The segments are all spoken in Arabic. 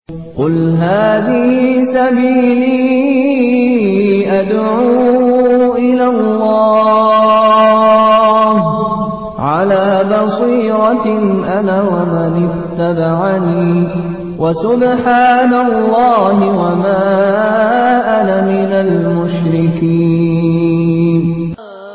قل هذه سبيلي أدعو إلى الله على بصيرة أنا ومن اتبعني وسبحان الله وما أنا من المشركين.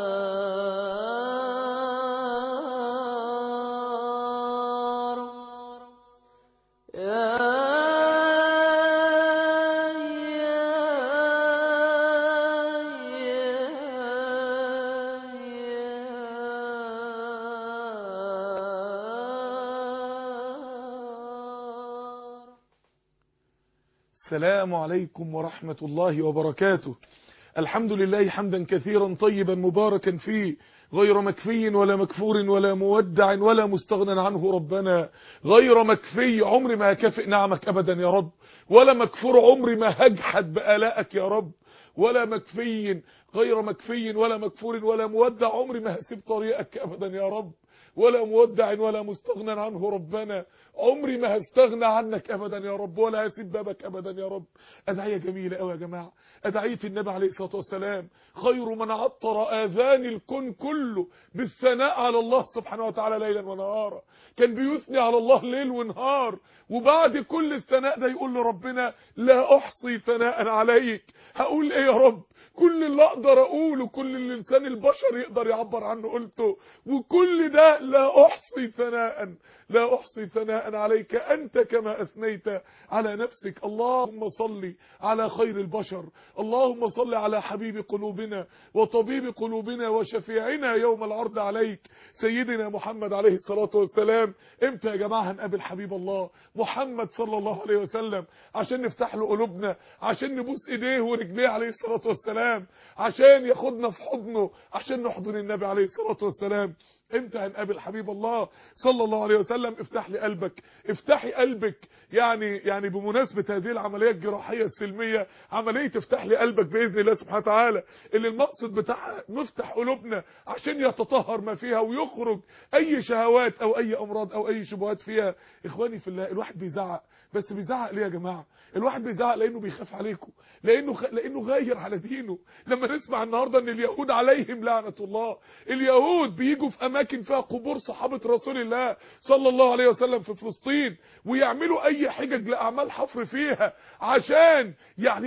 السلام عليكم ورحمة الله وبركاته. الحمد لله حمدا كثيرا طيبا مباركا فيه، غير مكفي ولا مكفور ولا مودع ولا مستغنى عنه ربنا، غير مكفي عمري ما هكافئ نعمك أبدا يا رب، ولا مكفور عمري ما هجحد بآلائك يا رب، ولا مكفي غير مكفي ولا مكفور ولا مودع عمري ما هسيب طريقك أبدا يا رب، ولا مودع ولا مستغنى عنه ربنا، عمري ما هستغنى عنك ابدا يا رب، ولا هسيب بابك ابدا يا رب. ادعيه جميله قوي يا جماعه، ادعيه النبي عليه الصلاه والسلام، خير من عطر اذان الكون كله بالثناء على الله سبحانه وتعالى ليلا ونهارا. كان بيثني على الله ليل ونهار، وبعد كل الثناء ده يقول لربنا لا احصي ثناء عليك. هقول ايه يا رب؟ كل اللي اقدر اقوله، كل اللي لسان البشر يقدر يعبر عنه قلته، وكل ده لا احصي ثناء، لا احصي ثناء عليك انت كما اثنيت على نفسك. اللهم صل على خير البشر، اللهم صل على حبيب قلوبنا وطبيب قلوبنا وشفيعنا يوم العرض عليك سيدنا محمد عليه الصلاة والسلام. امتى يا جماعة هنقابل حبيب الله محمد صلى الله عليه وسلم عشان نفتح له قلوبنا، عشان نبوس ايديه ورجليه عليه الصلاة والسلام، عشان ياخدنا في حضنه، عشان نحضن النبي عليه الصلاة والسلام؟ امتى هنقابل حبيب الله صلى الله عليه وسلم؟ افتح لي قلبك، افتحي قلبك. يعني بمناسبة هذه العملية الجراحية السلمية، عملية افتح لي قلبك بإذن الله سبحانه وتعالى، اللي المقصد بتاعها نفتح قلوبنا عشان يتطهر ما فيها ويخرج اي شهوات او اي امراض او اي شبهات فيها. اخواني في الله، الواحد بيزعق، بس بيزعق ليه يا جماعة؟ الواحد بيزعق لانه بيخاف عليكم، لانه غير على دينه. لما نسمع النهارده ان اليهود عليهم لعنة الله، اليهود بيجوا في اماكن فيها قبور صحابة رسول الله صلى الله عليه وسلم في فلسطين، ويعملوا اي حجج لاعمال حفر فيها عشان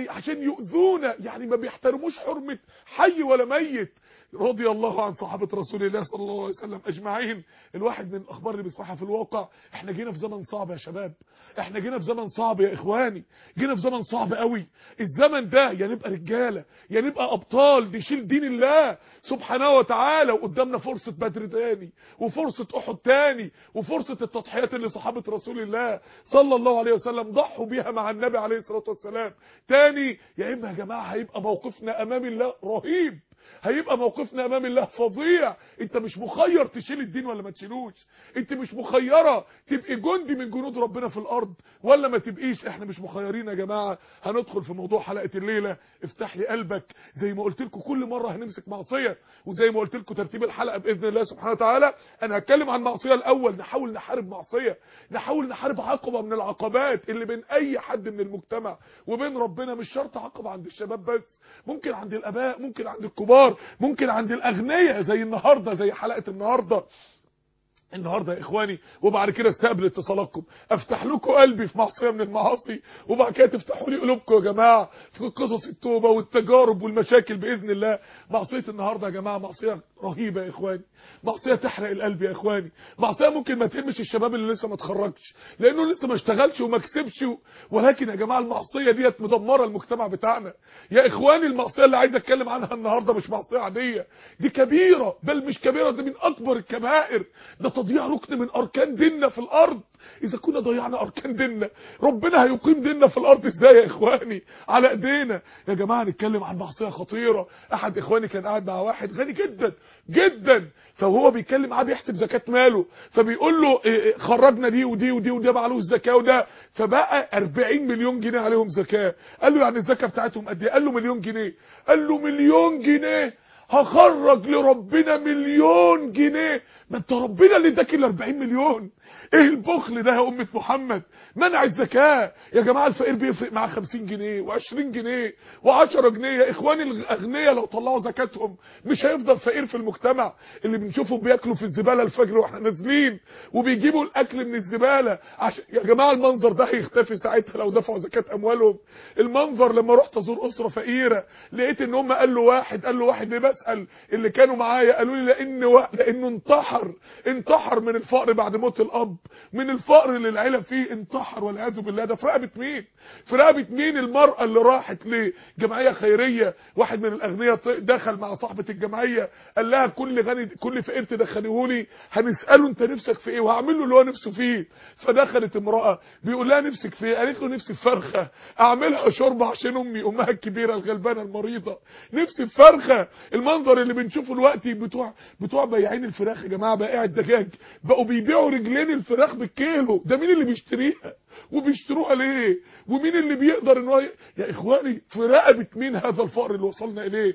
يؤذونا، ما بيحترموش حرمة حي ولا ميت. رضي الله عن صحابة رسول الله صلى الله عليه وسلم اجمعين. الواحد من الاخبار اللي بيسمعها في الواقع، احنا جينا في زمن صعب يا شباب، احنا جينا في زمن صعب يا اخواني، جينا في زمن صعب قوي. الزمن ده يا نبقى رجاله يا نبقى ابطال نشيل دين الله سبحانه وتعالى، وقدامنا فرصه بدر تاني، وفرصه احد تاني، وفرصه التضحيات اللي صحابه رسول الله صلى الله عليه وسلم ضحوا بيها مع النبي عليه الصلاه والسلام تاني. يا اما يا جماعه هيبقى موقفنا امام الله رهيب، هيبقى موقفنا امام الله فظيع. انت مش مخير تشيل الدين ولا ما تشيلوش، انت مش مخيره تبقي جندي من جنود ربنا في الارض ولا ما تبقيش. احنا مش مخيرين يا جماعه. هندخل في موضوع حلقه الليله، افتح لي قلبك. زي ما قلت لكم كل مره هنمسك معصيه، وزي ما قلت لكم ترتيب الحلقه باذن الله سبحانه وتعالى، انا هتكلم عن معصيه الاول، نحاول نحارب معصيه، نحاول نحارب عقبه من العقبات اللي بين اي حد من المجتمع وبين ربنا. مش شرط عقبه عند الشباب بس، ممكن عند الاباء، ممكن عند الكبار، ممكن عند الاغنياء، زي النهارده، زي حلقه النهارده يا اخواني. وبعد كده استقبل اتصالاتكم، افتح لكم قلبي في معصيه من المعاصي، وبعد كده تفتحوا لي قلوبكم يا جماعه في قصص التوبه والتجارب والمشاكل باذن الله. معصيه النهارده يا جماعه معصيه رهيبه يا اخواني، معصيه تحرق القلب يا اخواني، معصيه ممكن ما تهمش الشباب اللي لسه ما اتخرجش لانه لسه ما اشتغلش وما كسبش، ولكن يا جماعه المعصيه ديت مدمره المجتمع بتاعنا يا اخواني. المعصيه اللي عايز اتكلم عنها النهارده مش معصيه عاديه، دي كبيره، بل مش كبيره، دي من اكبر الكبائر، ده تضييع ركن من اركان ديننا في الارض. اذا كنا ضيعنا اركان ديننا، ربنا هيقيم ديننا في الارض ازاي يا اخواني؟ على ايدينا يا جماعه. نتكلم عن معصيه خطيره. احد اخواني كان قاعد مع واحد غني جدا جدا، فهو بيتكلم معاه بيحسب زكاه ماله، فبيقول له خرجنا دي ودي ودي وده معلوش زكاه وده، فبقى 40 مليون جنيه عليهم زكاه. قال له يعني الزكاه بتاعتهم قد ايه؟ قال له مليون جنيه. قال له مليون جنيه هخرج لربنا 1,000,000 جنيه. ما انت ربنا اللي اداك ال 40 مليون. ايه البخل ده يا أمة محمد؟ منع الزكاة يا جماعة. الفقير بيفرق معاه 50 جنيه و20 جنيه و10 جنيه. يا اخواني الاغنياء لو طلعوا زكاتهم مش هيفضل فقير في المجتمع. اللي بنشوفهم بياكلوا في الزبالة الفجر واحنا نازلين، وبيجيبوا الاكل من الزبالة عشان يا جماعة المنظر ده هيختفي ساعتها لو دفعوا زكاة اموالهم. المنظر لما رحت ازور اسرة فقيرة لقيت ان هم قال له واحد ليه بسأل اللي كانوا معايا، قالوا لي لانه انتحر من الفقر بعد موت الاب، من الفقر اللي العيله فيه انتحر والعياذ بالله. ده في رقبه مين؟ في رقبه مين؟ المراه اللي راحت لجمعيه خيريه، واحد من الاغنياء دخل مع صاحبه الجمعيه قال لها كل فقير تدخليهولي هنساله انت نفسك في ايه وهعمل له اللي هو نفسه فيه. فدخلت امراه بيقول لها نفسك في ايه؟ قالت له نفسي في فرخه اعملها شوربه عشان امها الكبيره الغلبانه المريضه، نفسي في فرخه. المنظر اللي بنشوفه دلوقتي بتوع بياعين الفراخ يا جماعه، بائع الدجاج بقوا بيبيعوا رجلين الفراخ بالكيلو. ده مين اللي بيشتريها وبيشتروها ليه؟ ومين اللي بيقدر ان هو يا اخواني في رقبه مين هذا الفقر اللي وصلنا اليه؟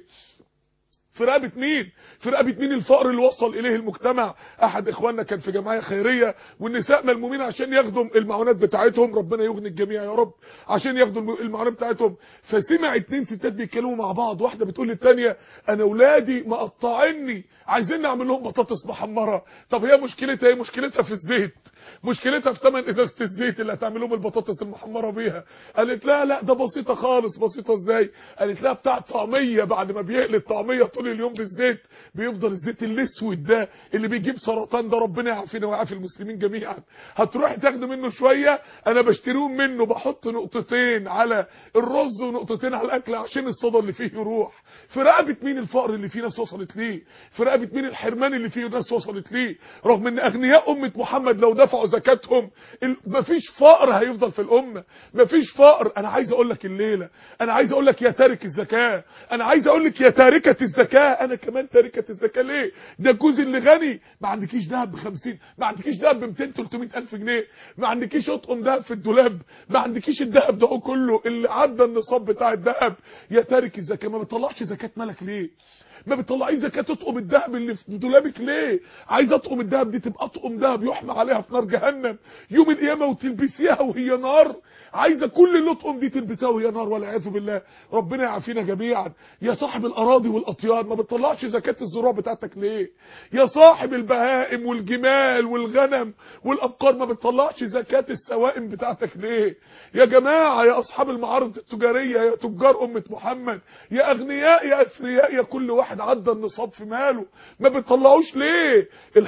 في رقبه مين؟ في رقبه مين الفقر اللي وصل اليه المجتمع؟ احد اخواننا كان في جمعيه خيريه والنساء ملمومين عشان ياخدوا المعونات بتاعتهم، ربنا يغني الجميع يا رب، عشان ياخدوا المعونات بتاعتهم. فسمع 2 ستات بيتكلموا مع بعض، واحده بتقول للثانيه انا اولادي مقطعيني عايزين نعمل لهم بطاطس محمره. طب هي مشكلتها ايه؟ مشكلتها في الزيت، مشكلتها في ثمن ازازه الزيت اللي هتعمل لهم البطاطس المحمره بيها. قالت لا ده بسيطه خالص. بسيطه ازاي؟ قالت لها بتاع الطعميه بعد ما بيقلي الطعميه طول اليوم بالزيت بيفضل الزيت الاسود ده اللي بيجيب سرطان، ده ربنا يعافينا ويعافي المسلمين جميعا. هتروحي تاخدي منه شويه، انا بشتريهم منه بحط نقطتين على الرز ونقطتين على الاكل عشان الصدى اللي فيه يروح. في رقبه مين الفقر اللي فيه ناس وصلت ليه؟ في رقبه مين الحرمان اللي فيه ناس وصلت ليه؟ رغم ان اغنياء امه محمد لو دفعوا زكاتهم مفيش فقر هيفضل في الامه، مفيش فقر. انا عايز اقول لك الليله، انا عايز اقول لك يا تارك الزكاه، انا عايز اقول لك يا تاركه الزكاه، انا كمان تاركه الزكاه. ليه؟ ده جوزي اللي غني ما عندكيش دهب ب50، ما عندكيش دهب ب 200 300 الف جنيه، ما عندكيش اطقم دهب في الدولاب، ما عندكيش الدهب ده كله اللي عدى النصاب بتاع الدهب. يا تارك الزكاه ما بتطلعش زكاه مالك ليه؟ ما بتطلعيش زكاه تطقم الذهب اللي في دولابك ليه؟ عايزه اطقم الذهب دي تبقى اطقم ذهب يحمى عليها في نار جهنم يوم القيامه وتلبسيها وهي نار. عايزه كل الاطقم دي تلبسها وهي نار والعياذ بالله. ربنا يعافينا جميعا. يا صاحب الاراضي والاطيان ما بتطلعش زكاه الزروع بتاعتك ليه؟ يا صاحب البهائم والجمال والغنم والابقار ما بتطلعش زكاه السوائم بتاعتك ليه؟ يا جماعه يا اصحاب المعارض التجاريه، يا تجار امه محمد، يا اغنياء يا اثرياء، يا كل واحد عدى النصاب في ماله ما بتطلعوش ليه؟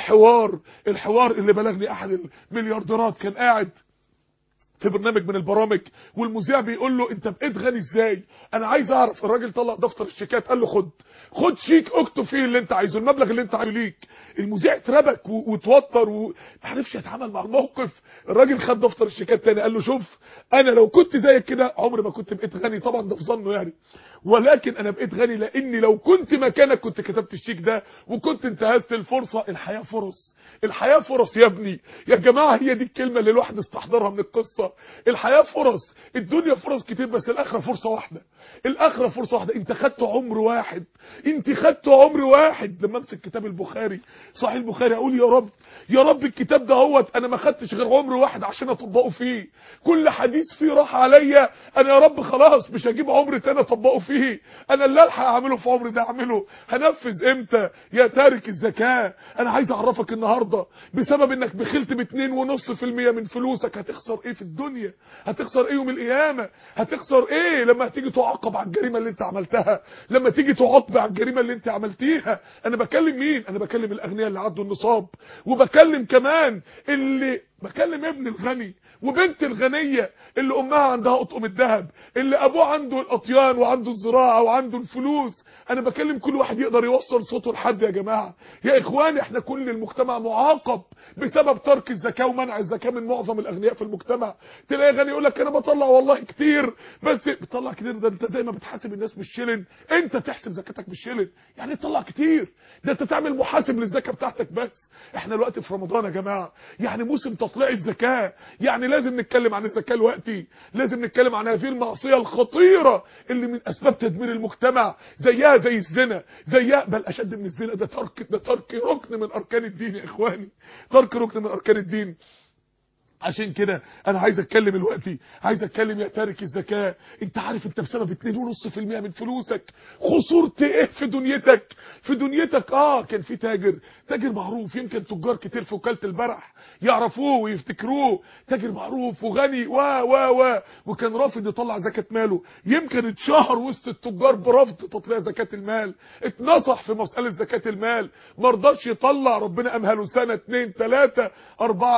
الحوار اللي بلغني احد المليارديرات كان قاعد في برنامج من البرامج والمذيع بيقول له انت بقيت غني ازاي؟ انا عايز اعرف. الراجل طلع دفتر الشيكات قال له خد شيك اكتب فيه اللي انت عايزه، المبلغ اللي انت عايزه ليك. المذيع اتربك واتوتر وما عرفش يتعامل مع الموقف. الراجل خد دفتر الشيكات تاني قال له شوف انا لو كنت زيك كده عمري ما كنت بقيت غني، طبعا ده في ظنه يعني، ولكن انا بقيت غني لاني لو كنت مكانك كنت كتبت الشيك ده وكنت انتهزت الفرصه. الحياه فرص، الحياه فرص يا ابني. يا جماعه هي دي الكلمه اللي الواحد استحضرها من القصه. الحياه فرص، الدنيا فرص كتير بس الاخره فرصه واحده. الاخره فرصه واحده. انت خدت عمر واحد، انت خدت عمر واحد. لما امسك كتاب البخاري صحيح البخاري اقول يا رب الكتاب ده انا ما خدتش غير عمر واحد عشان اطبقه فيه. كل حديث فيه راح عليا انا يا رب خلاص مش هجيب عمر تاني اطبقه فيه. انا اللي الحق اعمله في عمري ده اعمله. هنفذ امتى؟ يا تارك الزكاه انا عايز اعرفك النهارده بسبب انك بخلت ب2.5% من فلوسك هتخسر ايه في الدنيا؟ هتخسر ايه يوم القيامه؟ هتخسر ايه لما تيجي تعاقب على الجريمه اللي انت عملتها؟ لما تيجي تعاقب على الجريمه اللي انت عملتيها؟ انا بكلم مين؟ انا بكلم الاغنياء اللي عدوا النصاب، وبكلم كمان بكلم ابن الغني وبنت الغنيه اللي امها عندها اطقم الذهب، اللي ابوه عنده الاطيان وعنده الزراعه وعنده الفلوس. انا بكلم كل واحد يقدر يوصل صوته لحد. يا جماعه يا اخواني احنا كل المجتمع معاقب بسبب ترك الزكاه ومنع الزكاه من معظم الاغنياء في المجتمع. تلاقي غني يقول لك انا بطلع والله كتير، بس بتطلع كتير ده انت زي ما بتحاسب الناس بالشلن انت تحسب زكاتك بالشلن. يعني تطلع كتير ده انت تعمل محاسب للزكاه بتاعتك بس. احنا دلوقتي في رمضان يا جماعه، يعني موسم تطليع الزكاه، يعني لازم نتكلم عن الزكاه دلوقتي، لازم نتكلم عن هذه المعصيه الخطيره اللي من اسباب تدمير المجتمع، زيها زي الزنا، زيها بل اشد من الزنا، ده ترك ركن من اركان الدين يا اخواني، ترك ركن من اركان الدين. عشان كده انا عايز اتكلم دلوقتي، عايز اتكلم يا تارك الزكاه، انت عارف انت بسبب 2.5% من فلوسك خسرت ايه في دنيتك؟ في دنيتك كان في تاجر معروف، يمكن تجار كتير في وكاله البرح يعرفوه ويفتكروه، تاجر معروف وغني وكان رافض يطلع زكاه ماله، يمكن اتشهر وسط التجار برفض تطلع زكاه المال، اتنصح في مساله زكاه المال، ما رضاش يطلع، ربنا امهله سنه 2 3 4.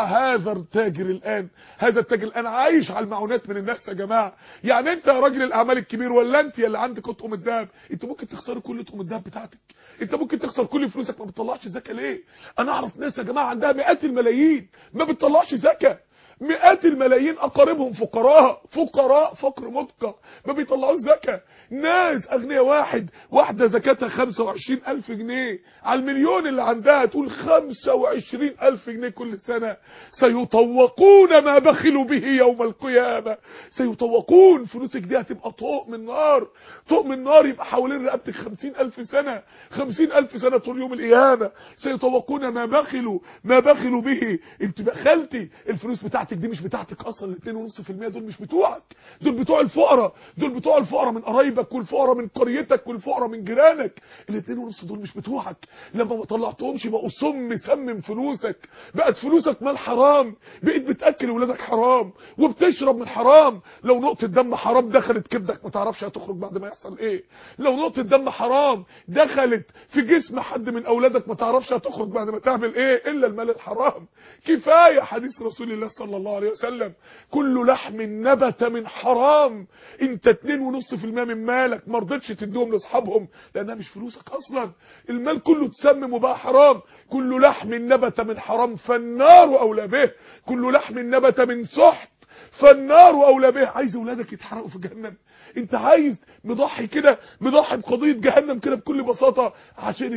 هذا التاجر الان عايش على المعونات من الناس يا جماعه. يعني انت يا راجل الاعمال الكبير، ولا انت اللي عندك اطقم الذهب، انت ممكن تخسر كل اطقم الذهب بتاعتك، انت ممكن تخسر كل فلوسك، ما بتطلعش زكاه ليه؟ انا اعرف ناس يا جماعه عندها مئات الملايين ما بتطلعش زكاه، مئات الملايين اقاربهم فقراء فقر مدقع ما بيطلعوش زكاه، ناس اغنياء واحده زكاتها 25,000 جنيه على المليون اللي عندها، تقول 25,000 جنيه كل سنه، سيطوقون ما بخلوا به يوم القيامه، سيطوقون، فلوسك دي هتبقى طوق من نار، طوق من نار يبقى حوالين رقبتك 50,000 سنه، 50,000 سنه طول يوم القيامه، سيطوقون ما بخلوا به. انت بخلتي الفلوس بتاعتك دي مش بتاعتك اصلا، ال 2.5% دول مش بتوعك، دول بتوع الفقراء من قرايبك، والفقراء من قريتك، والفقراء من جيرانك، ال 2.5 دول مش بتوعك، لما ما طلعتهمش بقوا سمم فلوسك، بقت فلوسك مال حرام، بقيت بتاكل ولادك حرام وبتشرب من حرام، لو نقطه دم حرام دخلت كبدك ما تعرفش هتخرج بعد ما يحصل ايه، لو نقطه دم حرام دخلت في جسم حد من اولادك ما تعرفش هتخرج بعد ما تعمل ايه، الا المال الحرام. كفايه حديث رسول الله صلى الله عليه وسلم، كل لحم نبت من حرام، انت 2.5% من مالك ما رضيتش تديهم لاصحابهم لانها مش فلوسك اصلا، المال كله اتسمم وبقى حرام، كل لحم نبت من حرام فالنار اولى به، كل لحم نبت من سحت فالنار اولى به. عايز اولادك يتحرقوا في جهنم؟ انت عايز مضحي كده، مضحي بقضيه جهنم كده بكل بساطه عشان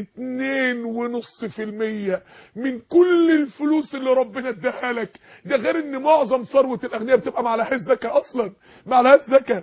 2.5% من كل الفلوس اللي ربنا اداها لك، ده غير ان معظم ثروه الاغنياء بتبقى ما عليهاش زكاه اصلا، ما عليهاش زكاه.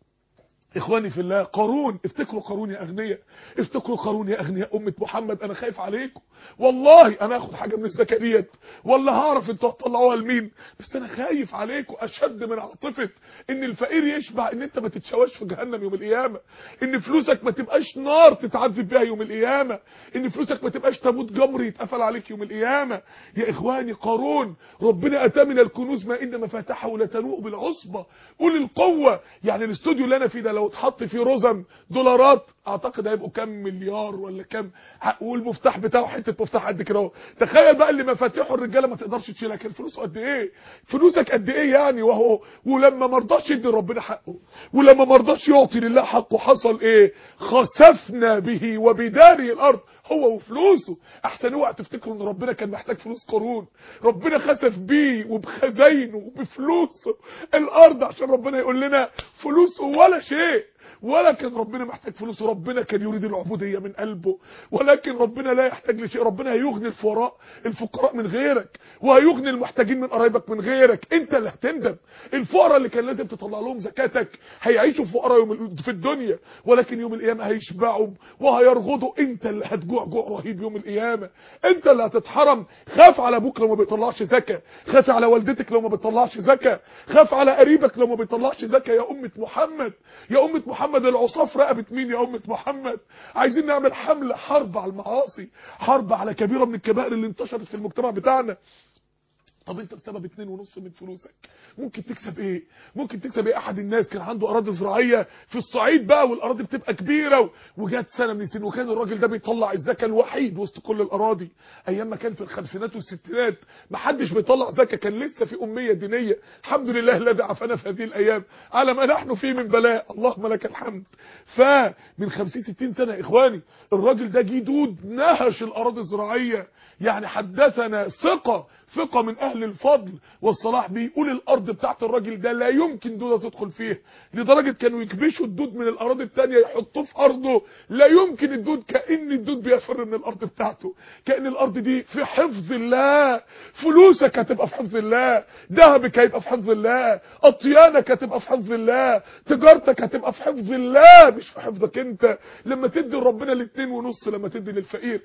اخواني في الله، قارون، افتكروا قارون يا اغنياء، افتكروا قارون يا اغنياء امه محمد، انا خايف عليكم والله، انا هاخد حاجه من الزكاه ديت ولا هعرف انتوا هتطلعوها لمين، بس انا خايف عليكم اشد من عاطفه ان الفقير يشبع، ان انت ما تتشواش في جهنم يوم القيامه، ان فلوسك ما تبقاش نار تتعذب بيها يوم القيامه، ان فلوسك ما تبقاش تابوت جمر يتقفل عليك يوم القيامه. يا اخواني قارون ربنا اتى من الكنوز ما ان مفاتحه لتنوء بالعصبه اولي القوه، يعني الاستوديو اللي انا فيه ده لو اتحط فيه رزم دولارات اعتقد هيبقوا كام مليار ولا كام، والمفتاح بتاعه حته مفتاح قد كده اهو، تخيل بقى اللي مفاتيحه الرجاله ما تقدرش تشيلها، كان فلوسه قد ايه، فلوسك قد ايه يعني، وهو ولما ما رضاش يدي ربنا حقه، ولما ما رضاش يعطي لله حقه حصل ايه؟ خسفنا به وبداره الارض، هو وفلوسه. احسن اوعى تفتكروا ان ربنا كان محتاج فلوس قارون، ربنا خسف بيه وبخزاينه وبفلوسه الارض عشان ربنا يقول لنا فلوسه ولا شيء، ولا كان ربنا محتاج فلوسه، ربنا كان يريد العبودية من قلبه، ولكن ربنا لا يحتاج لشيء، ربنا هيغني الفقراء من غيرك، وهيغني المحتاجين من قرايبك من غيرك، انت اللي هتندم. الفقراء اللي كان لازم تطلع لهم زكاتك هيعيشوا فقراء في الدنيا، ولكن يوم القيامة هيشبعوا وهيرغضوا، انت اللي هتجوع جوع رهيب يوم القيامة، انت اللي هتتحرم. خاف على ابوك لو ما بيطلعش زكاه، خاف على والدتك لو ما بتطلعش زكاه، خاف على قريبك لو ما بيطلعش زكاه. يا امه محمد، يا امه محمد، العصاه في رقبه مين يا امه محمد؟ عايزين نعمل حمله حرب على المعاصي، حرب على كبيره من الكبائر اللي انتشرت في المجتمع بتاعنا. طب انت بسبب 2.5 من فلوسك ممكن تكسب ايه؟ ممكن تكسب ايه؟ احد الناس كان عنده اراضي زراعيه في الصعيد بقى، والاراضي بتبقى كبيره، وجات سنه من السنين وكان الراجل ده بيطلع الزكاه الوحيد وسط كل الاراضي، ايام ما كان في الخمسينات والستينات ما حدش بيطلع زكاه، كان لسه في اميه دينيه. الحمد لله الذي عافانا في هذه الايام على ما نحن فيه من بلاء، اللهم لك الحمد. فمن 50 60 سنه يا اخواني الراجل ده جه دود نهش الاراضي الزراعيه، يعني حدثنا ثقه من اهل اهل الفضل والصلاح بيقول الارض بتاعت الراجل ده لا يمكن دودة تدخل فيها، لدرجة كانوا يكبشوا الدود من الاراضي التانية يحطوه في ارضه، لا يمكن الدود، كأن الدود بيفر من الارض بتاعته، كأن الارض دي في حفظ الله. فلوسك هتبقى في حفظ الله، ذهبك هيبقى في حفظ الله، اطيانك هتبقى في حفظ الله، تجارتك هتبقى في حفظ الله مش في حفظك انت. لما تدي ربنا ال2.5، لما تدي للفقير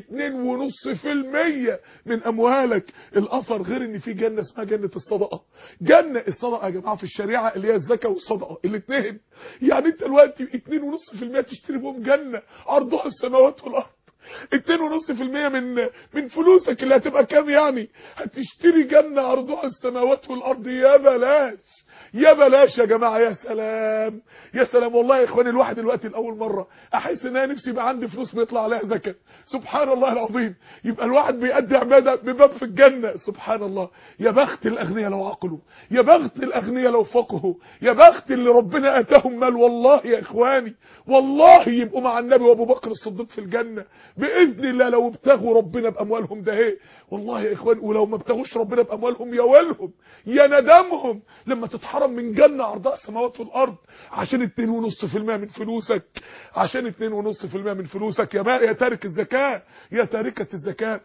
2.5% من اموالك، الاثر غير ان في جنة اسمها جنة الصدقة. جنة الصدقة يا جماعة في الشريعة اللي هي الزكاة والصدقة الاثنين، يعني انت دلوقتي 2.5% تشتري بهم جنة عرضها السماوات والارض. 2.5% من فلوسك اللي هتبقى كام يعني؟ هتشتري جنة عرضها السماوات والارض. يا بلاش يا بلاش يا جماعه. يا سلام يا سلام والله يا اخواني. الواحد دلوقتي لاول مره احس ان انا نفسي يبقى عندي فلوس بيطلع عليها زكاه. سبحان الله العظيم. يبقى الواحد بيأدي عباده بباب في الجنه. سبحان الله. يا بخت الاغنياء لو عقلوا، يا بخت الاغنياء لو فقهوا، يا بخت اللي ربنا اتاهم مال. والله يا اخواني والله يبقوا مع النبي وابو بكر الصديق في الجنه باذن الله لو ابتغوا ربنا باموالهم. ده ايه والله يا اخواني. ولو ما ابتغوش ربنا باموالهم يا ويلهم يا ندمهم لما تتحرم من جنة عرضها السماوات والارض عشان 2.5% من فلوسك. عشان 2.5% من فلوسك يا تارك الزكاة، يا تاركة الزكاة،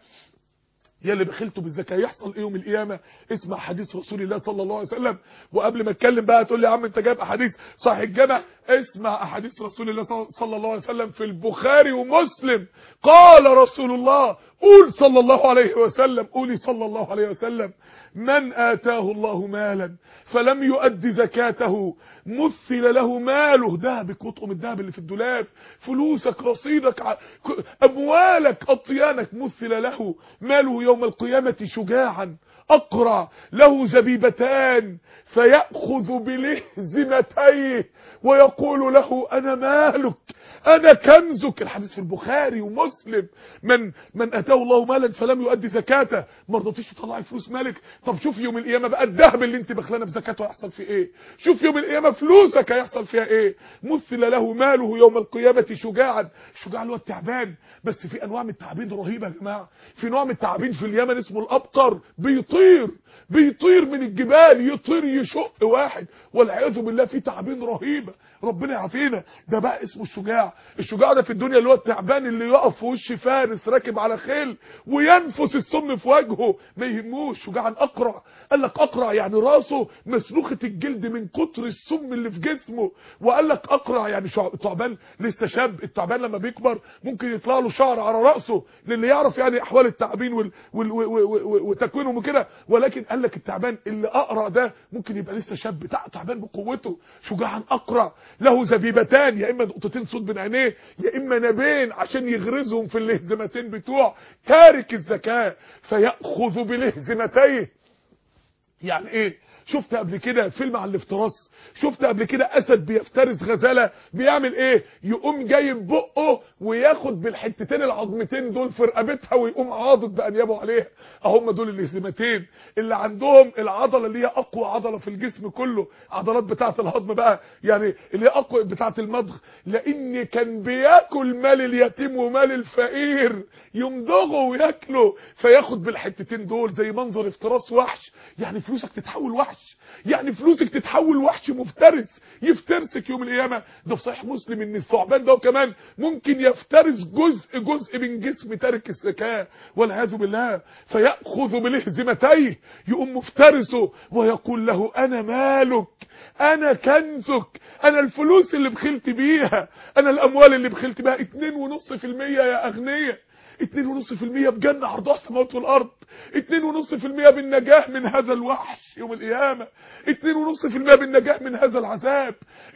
يا اللي بخلتوا بالزكاه. يحصل ايه يوم القيامه؟ اسمع حديث رسول الله صلى الله عليه وسلم. وقبل ما اتكلم بقى تقول لي يا عم انت جايب احاديث صحيح الجامع. اسمع احاديث رسول الله صلى الله عليه وسلم في البخاري ومسلم. قال رسول الله، قول صلى الله عليه وسلم، قولي صلى الله عليه وسلم: من آتاه الله مالا فلم يؤد زكاته مثل له ماله. دهبك وطقم الدهب اللي في الدولاب، فلوسك، رصيدك، اموالك، اطيانك، مثل له ماله يوم القيامة شجاعا اقرع له زبيبتان فيأخذ بلهزمتيه ويقول له انا مالك انا كنزك. الحديث في البخاري ومسلم. من اتاه الله مالا فلم يؤدي زكاته. ما رضيتيش تطلعي فلوس مالك؟ طب شوف يوم القيامه بقى الذهب اللي انت بخلانه بزكاته هيحصل فيه ايه. شوف يوم القيامه فلوسك هيحصل فيها ايه. مثل له ماله يوم القيامه شجاعا. الشجاع اللي هو التعبان. بس في انواع من التعابين رهيبه يا جماعه. في نوع من التعابين في اليمن اسمه الابقر، بيطير من الجبال، يطير يشق واحد والعياذ بالله. في تعابين رهيبه ربنا يعافينا. ده بقى اسمه الشجاع. الشجاع ده في الدنيا اللي هو التعبان اللي يقف في وش فارس راكب على خيل وينفس السم في وجهه ما يهموش. شجاعا اقرع. قال لك اقرع يعني راسه مسلوخه الجلد من كتر السم اللي في جسمه. وقال لك اقرع يعني تعبان لسه شاب. التعبان لما بيكبر ممكن يطلع له شعر على راسه، للي يعرف يعني احوال التعابين وتكوينهم وكده. ولكن قال لك التعبان اللي اقرع ده ممكن يبقى لسه شاب تعبان بقوته. شجاعا اقرع له زبيبتان، يا اما نقطتين صوت بين عينيه يا اما نابين عشان يغرزهم في اللهزمتين بتوع تارك الزكاه فيأخذ بلهزمتيه. يعني ايه؟ شفت قبل كده فيلم عن الافتراس؟ شفت قبل كده اسد بيفترس غزاله بيعمل ايه؟ يقوم جايب بقه وياخد بالحتتين العظمتين دول في رقبتها ويقوم عاضد بانيابه عليها. اهم دول اللهزمتين اللي عندهم العضله اللي هي اقوى عضله في الجسم كله، عضلات بتاعه الهضم بقى، يعني اللي هي اقوى بتاعه المضغ. لان كان بياكل مال اليتيم ومال الفقير، يمضغه وياكله فياخد بالحتتين دول. زي منظر افتراس وحش. يعني فلوسك تتحول وحش، يعني فلوسك تتحول وحش مفترس يفترسك يوم القيامه. ده في صحيح مسلم ان الثعبان ده كمان ممكن يفترس جزء من جسم تارك الزكاه والعياذ بالله. فيأخذ بلهزمتيه، يقوم مفترسه ويقول له انا مالك انا كنزك، انا الفلوس اللي بخلت بيها، انا الاموال اللي بخلت بيها. 2.5% يا اغنياء، 2.5% بجنة عرضها السماوات والارض، 2.5% بالنجاة من هذا الوحش يوم القيامة، 2.5% بالنجاة من هذا العذاب،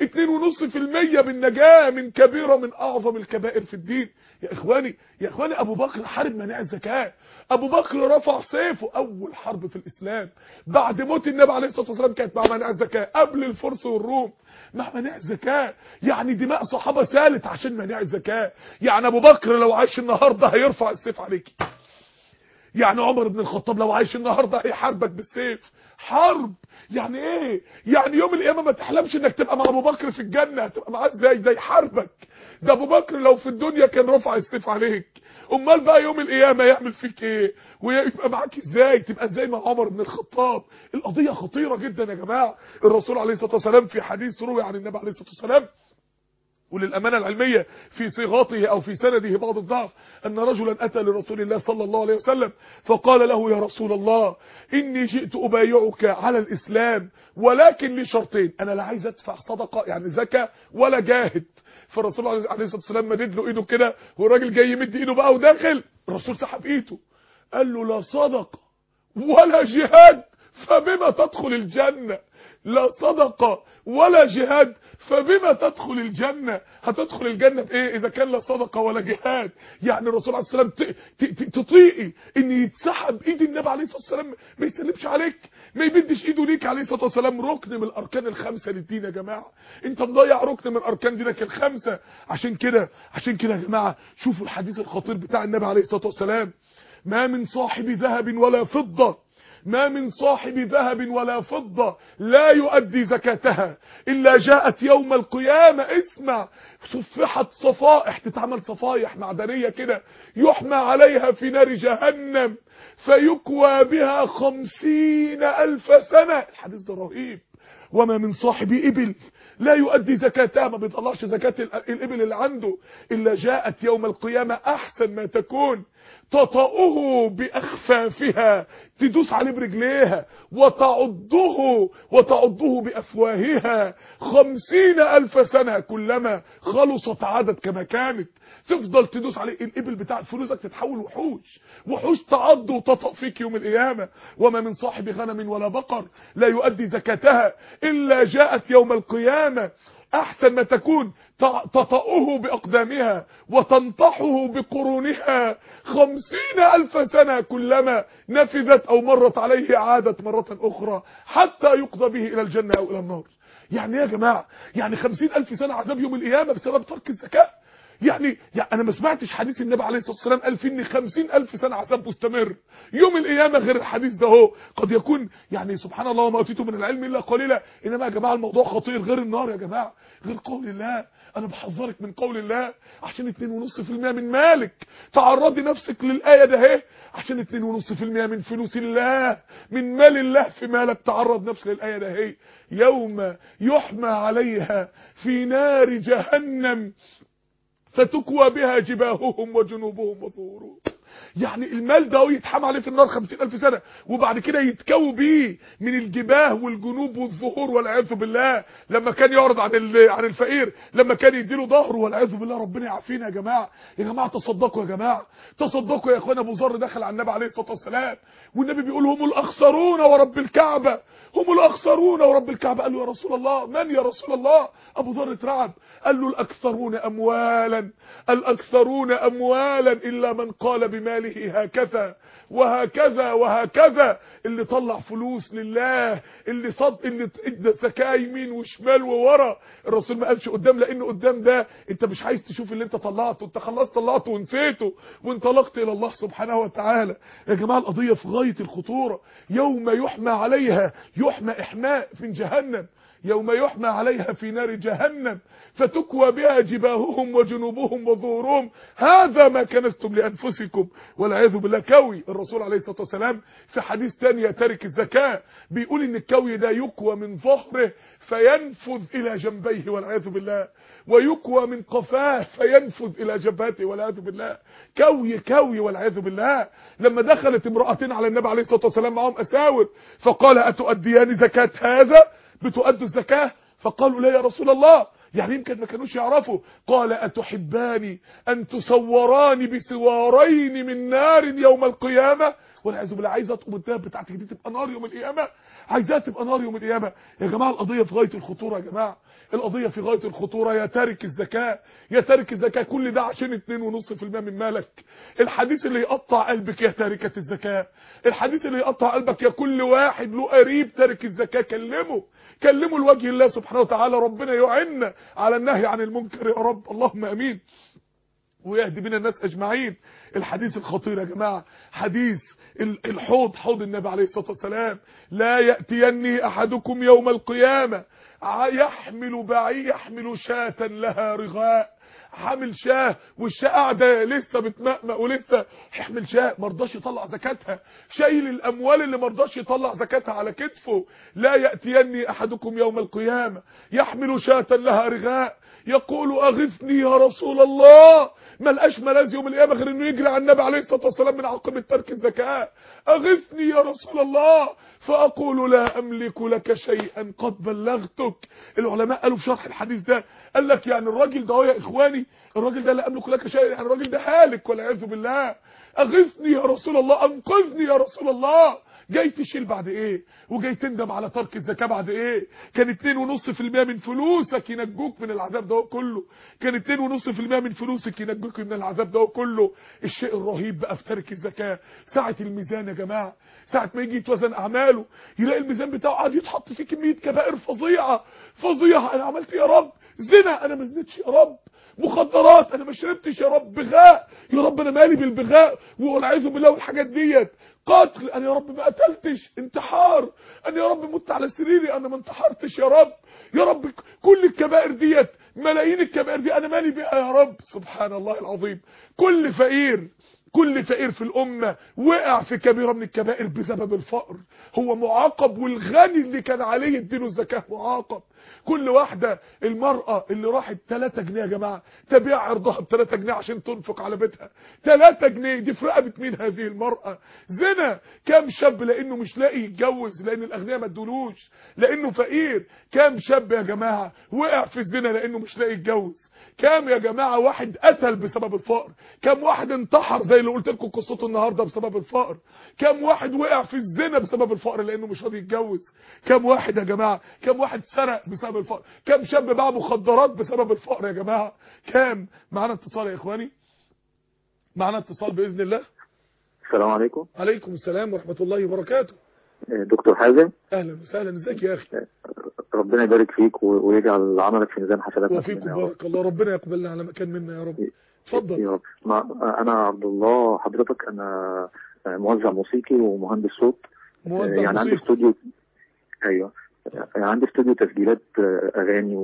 2.5% بالنجاة من كبيرة من اعظم الكبائر في الدين. يا اخواني ابو بكر حارب مناع الزكاة. ابو بكر رفع سيفه. اول حرب في الاسلام بعد موت النبي عليه الصلاة والسلام كانت مع مناع الزكاة، قبل الفرس والروم مع مناع الزكاة. يعني دماء صحابة سالت عشان مناع الزكاة. يعني ابو بكر لو عايش النهاردة هيرفع السيف عليكي. يعني عمر بن الخطاب لو عايش النهاردة هيحاربك بالسيف. حرب. يعني ايه؟ يعني يوم القيامة ما تحلمش انك تبقى مع ابو بكر في الجنة. هتبقى معاه ازاي؟ ده يحاربك. ده ابو بكر لو في الدنيا كان رفع السيف عليك. امال بقى يوم القيامه يعمل فيك ايه ويبقى معاك ازاي؟ تبقى ازاي مع عمر بن الخطاب؟ القضيه خطيره جدا يا جماعه. الرسول عليه الصلاه والسلام في حديث روي عن النبي عليه الصلاه والسلام، وللأمانة العلمية في صيغاته أو في سنده بعض الضعف، أن رجلا أتى لرسول الله صلى الله عليه وسلم فقال له: يا رسول الله، إني جئت أبايعك على الإسلام ولكن لي شرطين، أنا لا عايز أدفع صدقة يعني زكاة ولا جاهد. فالرسول عليه الصلاة والسلام مدد له إيده كده، والراجل جاي يمد إيده بقى وداخل، الرسول سحب إيده قال له: لا صدقة ولا جهاد فبما تدخل الجنة. لا صدقة ولا جهاد فبما تدخل الجنة؟ هتدخل الجنة بإيه إذا كان لا صدقة ولا جهاد؟ يعني الرسول عليه الصلاة والسلام تطيقي إن يتسحب إيد النبي عليه الصلاة والسلام، ما يسلمش عليك، ما يمدش إيده ليك عليه الصلاة والسلام؟ ركن من الأركان الخمسة للدين يا جماعة، أنت مضيع ركن من أركان دينك الخمسة. عشان كده يا جماعة شوفوا الحديث الخطير بتاع النبي عليه الصلاة والسلام: ما من صاحب ذهب ولا فضة، ما من صاحب ذهب ولا فضة لا يؤدي زكاتها إلا جاءت يوم القيامة، اسمع، صفحت صفائح، تتعمل صفائح معدنية كده، يحمى عليها في نار جهنم فيكوى بها 50,000 سنة. الحديث ده رهيب. وما من صاحب إبل لا يؤدي زكاتها، ما بيطلعش زكاة الإبل اللي عنده، إلا جاءت يوم القيامة أحسن ما تكون تطأه بأخفافها، تدوس عليه برجليها، وتعضه بأفواهها 50,000 سنة، كلما خلصت عادت كما كانت. تفضل تدوس عليه، الإبل بتاعت فلوسك تتحول وحوش تعض وتطأ فيك يوم القيامة. وما من صاحب غنم ولا بقر لا يؤدي زكاتها إلا جاءت يوم القيامة أحسن ما تكون تطأه بأقدامها وتنطحه بقرونها 50,000 سنة، كلما نفذت أو مرت عليه عادت مرة أخرى حتى يقضى به إلى الجنة أو إلى النار. يعني يا جماعة، يعني 50,000 سنة عذاب يوم القيامة بسبب ترك الزكاة. يعني أنا ما سمعتش حديث النبي عليه الصلاة والسلام قال فيه إن 50,000 سنة عذاب مستمر يوم القيامة غير الحديث ده. هو قد يكون يعني سبحان الله وما أوتيتم من العلم إلا قليلا، إنما يا جماعة الموضوع خطير. غير النار يا جماعة، غير قول الله، أنا بحذرك من قول الله. عشان 2.5% من مالك تعرضي نفسك للآية ده اهي، عشان 2.5% من فلوس الله، من مال الله في مالك، تعرض نفسك للآية ده اهي. يوم يحمى عليها في نار جهنم فتكوى بها جباههم وجنوبهم وظهورهم. يعني المال ده يتحمى عليه في النار 50,000 سنة، وبعد كده يتكوى بيه من الجباه والجنوب والظهور والعياذ بالله. لما كان يعرض عن الفقير، لما كان يديله ظهره والعياذ بالله. ربنا يعافينا يا جماعه. يا جماعه تصدقوا، يا جماعه تصدقوا يا اخوانا. ابو ذر دخل على النبي عليه الصلاه والسلام، والنبي بيقول: هم الاخسرون ورب الكعبه، هم الاخسرون ورب الكعبه. قال له: يا رسول الله، من يا رسول الله؟ ابو ذر اترعب، قال له: الاكثرون اموالا، الاكثرون اموالا الا من قال بماله هكذا وهكذا وهكذا. اللي طلع فلوس لله، اللي ادى زكاه يمين وشمال وورا. الرسول ما قالش قدام، لانه قدام ده انت مش عايز تشوف اللي انت طلعته، انت خلاص طلعته ونسيته وانطلقت الى الله سبحانه وتعالى. يا جماعه القضيه في غايه الخطوره. يوم يحمى عليها، يحمى احماء في جهنم، يوم يحمى عليها في نار جهنم فتكوى بها جباههم وجنوبهم وظهورهم، هذا ما كنزتم لأنفسكم، والعياذ بالله. كوي الرسول عليه الصلاة والسلام في حديث تاني تارك الزكاة بيقول ان الكوي ده يكوى من ظهره فينفذ الى جنبيه والعياذ بالله، ويكوى من قفاه فينفذ الى جبهته والعياذ بالله. كوي والعياذ بالله. لما دخلت امرأتين على النبي عليه الصلاة والسلام معهم أساور، فقال: أتؤديان زكاة هذا؟ بتؤدوا الزكاة؟ فقالوا: لا يا رسول الله. يعني يمكن ما كانوش يعرفوا. قال: أتحبان أن تسوران بسوارين من نار يوم القيامة؟ والعياذ بالله. عايزه تقوم الدهب بتاعتك دي تبقى نار يوم القيامة؟ عايزاها تبقى نار يوم القيامة؟ يا جماعة القضية في غاية الخطورة. يا جماعة القضية في غاية الخطورة. يا تارك الزكاة، يا تارك الزكاة، كل ده عشان 2.5% من مالك. الحديث اللي يقطع قلبك يا تاركة الزكاة، الحديث اللي يقطع قلبك يا كل واحد له قريب تارك الزكاة، كلمه لوجه الله سبحانه وتعالى. ربنا يعيننا على النهي عن المنكر يا رب، اللهم امين، ويهدي بنا الناس اجمعين. الحديث الخطير يا جماعه، حديث الحوض، حوض النبي عليه الصلاه والسلام: لا ياتيني احدكم يوم القيامه يحمل شاة لها رغاء، حامل شاه والشاه قاعده لسه بتمقمق ولسه يحمل شاه ما رضاش يطلع زكاتها، شايل الاموال اللي ما رضاش يطلع زكاتها على كتفه. لا ياتيني احدكم يوم القيامه يحمل شاة لها رغاء يقول اغثني يا رسول الله، ما لقاش ملاذ يوم القيامه غير انه يجري على النبي عليه الصلاه والسلام من عاقبه ترك الزكاه. اغثني يا رسول الله فاقول لا املك لك شيئا قد بلغتك. العلماء قالوا في شرح الحديث ده قال لك يعني الراجل ده يا اخواني، الراجل ده لا املك لك شيئا، يعني الراجل ده هالك والعياذ بالله. اغثني يا رسول الله، انقذني يا رسول الله. جاي تشيل بعد ايه؟ وجاي تندم على ترك الزكاه بعد ايه؟ كان 2.5% من فلوسك ينجوك من العذاب ده كله، كان 2.5% من فلوسك ينجوك من العذاب ده كله. الشيء الرهيب بقى في ترك الزكاه ساعه الميزان يا جماعه، ساعه ما يجي يتوزن اعماله يلاقي الميزان بتاعه قاعد يتحط فيه كميه كبائر فظيعه فظيعه. انا عملت يا رب زنا، انا ما زنتش يا رب، مخدرات انا ما شربتش يا رب، بغاء يا رب انا مالي بالبغاء والعياذ بالله والحاجات ديت، قتل انا يا رب ما قتلتش، انتحار انا يا رب مت على سريري انا ما انتحرتش يا رب، يا رب كل الكبائر ديت ملايين الكبائر دي انا مالي بيها يا رب. سبحان الله العظيم. كل فقير في الأمة وقع في كبيرة من الكبائر بسبب الفقر، هو معاقب، والغني اللي كان عليه يديله الزكاة معاقب. كل واحدة، المرأة اللي راحت 3 جنيه يا جماعة تبيع عرضها ب3 جنيه عشان تنفق على بيتها، 3 جنيه دي في رقبة مين هذه المرأة؟ زنا. كام شاب لأنه مش لاقي يتجوز لأن الأغنياء ما ادولوش لأنه فقير، كام شاب يا جماعة وقع في الزنا لأنه مش لاقي يتجوز، كام يا جماعة واحد قتل بسبب الفقر، كام واحد انتحر زي اللي قلت لكم قصته النهارده بسبب الفقر، كام واحد وقع في الزنا بسبب الفقر لانه مش راضي يتجوز، كام واحد يا جماعة، كام واحد سرق بسبب الفقر، كام شاب باع مخدرات بسبب الفقر يا جماعة، كام. معانا اتصال يا اخواني، معانا اتصال باذن الله. السلام عليكم. عليكم السلام ورحمة الله وبركاته. دكتور حازم، اهلا وسهلا، ازيك يا اخي؟ ربنا يبارك فيك ويجعل عملك في ميزان حسناتنا. وفيكم بارك الله، ربنا يقبلنا على مكان منا يا رب. اتفضل يا رب. انا عبد الله، حضرتك انا موزع موسيقي ومهندس صوت، موزع يعني عندي استوديو. ايوه، يعني عندي استوديو تسجيلات اغاني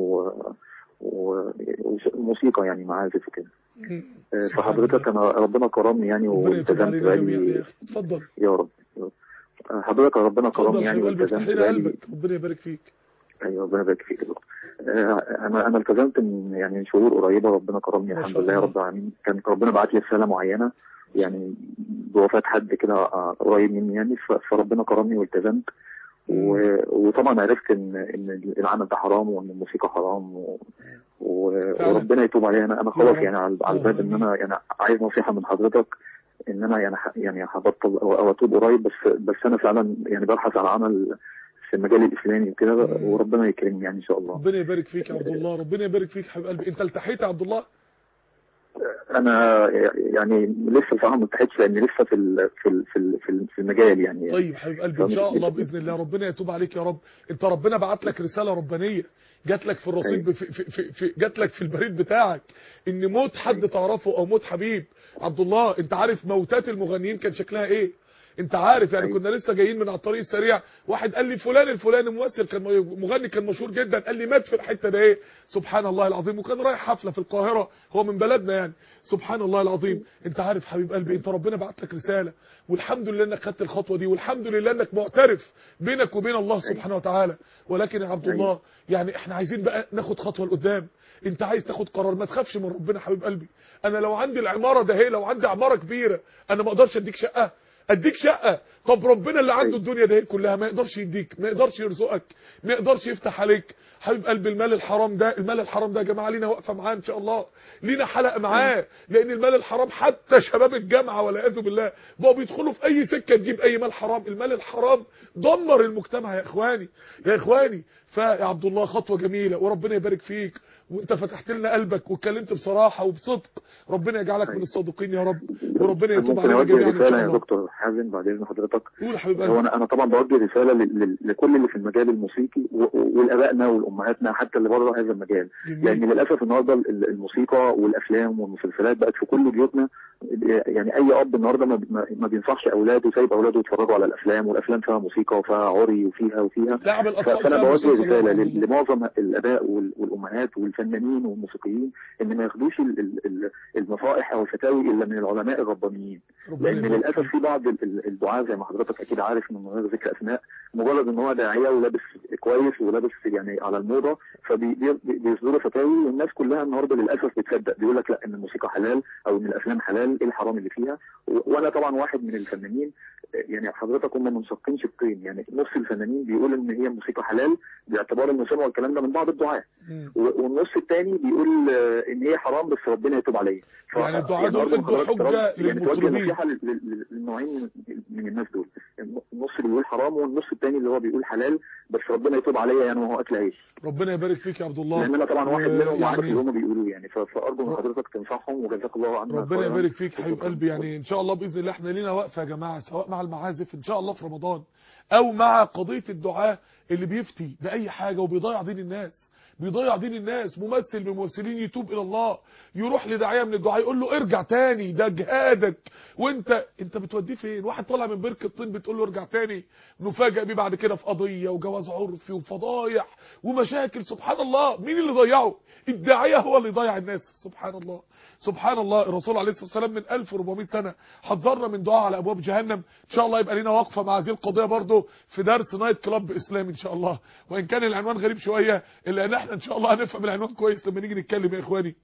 وموسيقى يعني معازف وكده. فحضرتك انا ربنا كرمني يعني والتزمت بقالي. اتفضل يا رب. حضرتك ربنا كرمني يعني والتزمت بقالي. ربنا يبارك فيك. ايوه ربنا يبارك فيك يا دكتور. انا التزمت من شهور قريبه، ربنا كرمني الحمد لله يا رب العالمين. كان ربنا بعت لي رساله معينه يعني بوفاه حد كده قريب مني يعني، فربنا كرمني والتزمت. وطبعا عرفت ان العمل ده حرام وان الموسيقى حرام وربنا يتوب عليا. انا خلاص يعني على الباب ان انا يعني عايز نصيحه من حضرتك ان انا يعني هبطل او اتوب قريب، بس انا فعلا يعني ببحث على عمل في المجال الاسلامي وكده، وربنا يكرمني يعني ان شاء الله. ربنا يبارك فيك يا عبد الله، ربنا يبارك فيك حبيب قلبي. انت التحيت يا عبد الله؟ انا يعني لسه بصراحه ما التحيتش لان لسه في المجال يعني. طيب حبيب قلبي ان شاء الله باذن الله ربنا يتوب عليك يا رب. انت ربنا بعت لك رساله ربانيه جات لك في الرصيد جات لك في البريد بتاعك ان موت حد تعرفه او موت حبيب. عبد الله انت عارف موتات المغنيين كان شكلها ايه؟ انت عارف يعني كنا لسه جايين من على الطريق السريع، واحد قال لي فلان الفلاني ممثل كان مغني كان مشهور جدا، قال لي مات في الحته ده ايه. سبحان الله العظيم. وكان رايح حفله في القاهره، هو من بلدنا يعني. سبحان الله العظيم. انت عارف حبيب قلبي انت ربنا بعت لك رساله، والحمد لله انك خدت الخطوه دي، والحمد لله انك معترف بينك وبين الله سبحانه وتعالى. ولكن يا عبد الله يعني احنا عايزين بقى ناخد خطوه لقدام. انت عايز تاخد قرار، ما تخافش من ربنا حبيب قلبي. انا لو عندي العماره ده، لو عندي عماره كبيره انا ما اقدرش اديك شقه، اديك شقه. طب ربنا اللي عنده الدنيا ده كلها ما يقدرش يديك، ما يقدرش يرزقك، ما يقدرش يفتح عليك حبيب قلبي. المال الحرام ده، المال الحرام ده يا جماعه لينا وقفه معاه ان شاء الله، لينا حلقه معاه، لان المال الحرام حتى شباب الجامعه والعياذ بالله بقوا بيدخلوا في اي سكه تجيب اي مال حرام. المال الحرام دمر المجتمع يا اخواني يا اخواني. فيا عبد الله خطوه جميله وربنا يبارك فيك، وانت فتحت لنا قلبك واتكلمت بصراحه وبصدق. ربنا يجعلك من الصادقين يا رب، وربنا يتوب علينا جميعا ان شاء الله. يا دكتور حازم بعد اذن حضرتك. قول يا حبيب هو قلبي. انا طبعا بوجه رساله لكل اللي في المجال الموسيقي والابائنا والامهاتنا حتى اللي بره هذا المجال. جميل. لان للاسف النهارده الموسيقى والافلام والمسلسلات بقت في كل بيوتنا. يعني اي اب النهارده ما بينصحش اولاده، سايب اولاده يتفرجوا على الافلام، والافلام فيها موسيقى وفيها عري وفيها. لعب الاطفال فانا بوجه رساله لله. لمعظم الاباء والامهات والفنانين والموسيقيين ان ما ياخدوش النصائح او الفتاوي الا من العلماء الربانيين. لان للاسف في بعض الدعاة زي ما حضرتك اكيد عارف من غير ذكر اسماء، مجرد ان هو داعيه ولابس كويس ولابس يعني على الموضه فبيصدروا فتاوي، والناس كلها النهارده للاسف بتصدق، بيقول لك لا ان الموسيقى حلال او ان الافلام حلال، ايه الحرام اللي فيها؟ وانا طبعا واحد من الفنانين، يعني حضرتك هم منشقين شقين، يعني نص الفنانين بيقول ان هي الموسيقى حلال باعتبار انه سمعوا الكلام ده من بعض الدعاة، والنص الثاني بيقول ان هي حرام بس ربنا يتوب عليه. يعني الدعاة دول ادوا حجه للمطربين. نصيحه للنوعين من الناس دول، النص اللي بيقول حرام والنص الثاني اللي هو بيقول حلال بس ربنا يتوب عليا، يعني وهو اكل عيش. ربنا يبارك فيك يا عبد الله. لان انا طبعا واحد منهم وعارف يعني اللي هم بيقولوه، يعني فارجو من حضرتك تنصحهم وجزاك الله عنا. ربنا يبارك فيك حبيب قلبي. يعني ان شاء الله باذن الله احنا لينا وقفه يا جماعه، سواء مع المعازف ان شاء الله في رمضان او مع قضيه الدعاء اللي بيفتي باي حاجه وبيضيع دين الناس، بيضيع دين الناس. ممثل من الممثلين يتوب الى الله، يروح لداعيه من الدعاء يقول له ارجع تاني، ده جهادك، وانت بتوديه فين؟ واحد طالع من بركه الطين بتقول له ارجع تاني، نفاجئ بيه بعد كده في قضيه وجواز عرفي وفضايح ومشاكل. سبحان الله، مين اللي ضيعه؟ الداعيه هو اللي ضيع الناس. سبحان الله سبحان الله. الرسول عليه الصلاه والسلام من 1400 سنه حذرنا من دعاء على ابواب جهنم. ان شاء الله يبقى لنا وقفه مع هذه القضيه برضه في درس نايت كلاب اسلامي ان شاء الله، وان كان العنوان غريب شويه الا ان احنا ان شاء الله هنفهم العنوان كويس لما نيجي نتكلم يا اخواني.